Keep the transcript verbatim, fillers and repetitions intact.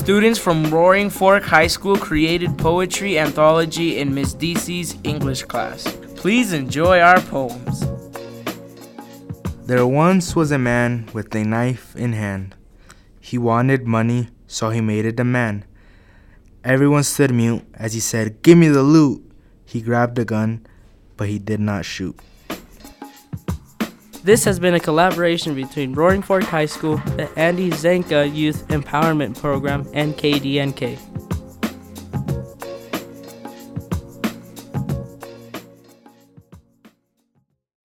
Students from Roaring Fork High School created poetry anthology in Miss D C's English class. Please enjoy our poems. There once was a man with a knife in hand. He wanted money, so he made a demand. Everyone stood mute as he said, "Give me the loot." He grabbed a gun, but he did not shoot. This has been a collaboration between Roaring Fork High School, the Andy Zenka Youth Empowerment Program, and K D N K.